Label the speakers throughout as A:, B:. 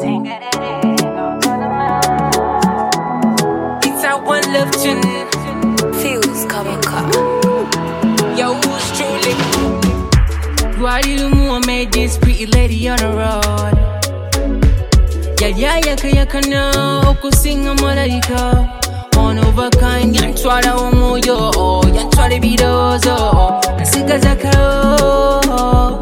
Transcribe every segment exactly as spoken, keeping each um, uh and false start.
A: It's a one love tune.
B: Feels coming car.
A: Yo, who's truly? Why did you move made this pretty lady on the road? Yeah, yeah, yeah, yeah, yeah, no. Oku sing a malaika. One of a kind, yan try to umo yo. Yan try to be those, oh. Nasika zaka, oh.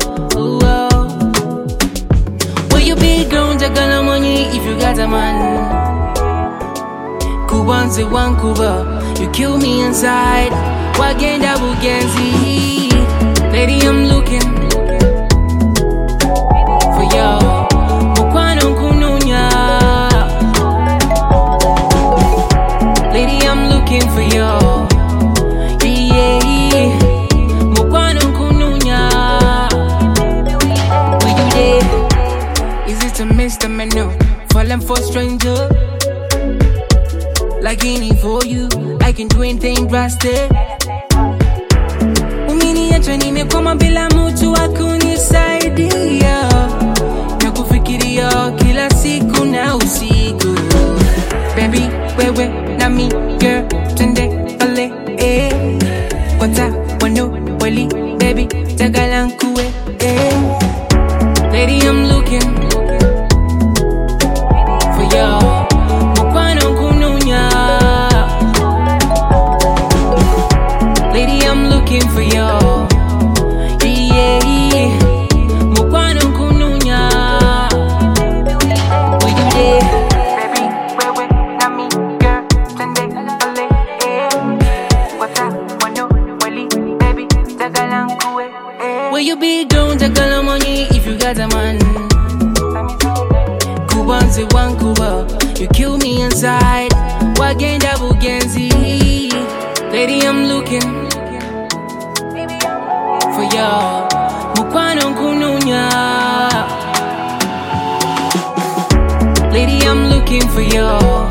A: Will you be grown, jagala money if you got a man? Kubanze one Kuba, you kill me inside. Wagenda bugenzi. Lady, I'm looking for you. Mukwano kununya. Lady, I'm looking for you. Yeah, Mukwano kununya. Where you there? Is it a misdemeanor? Falling for stranger? Like any for you, I can do anything drastic. Uminiacha nimekoma bila mtu wa kunisaidia. Nakufikiria kila siku na usiku. Baby, wewe na mi girl, twende pale eh. Wata wano wali baby, tagala nkuwe eh. Lady, I'm looking for you. Mukwano kununya. Lady, I'm looking for you. Yeah, Mukwano kununya. Where you there? Baby, wewe na mi girl, twende pale eh. Wata wano wali baby, tagala nkuwe eh. Will you be grown, tagala money if you got a man? Kubanze one Kuba, you kill me inside. Wagenda bugenzi. Lady, I'm looking for you. Mukwano kununya. Lady, I'm looking for you.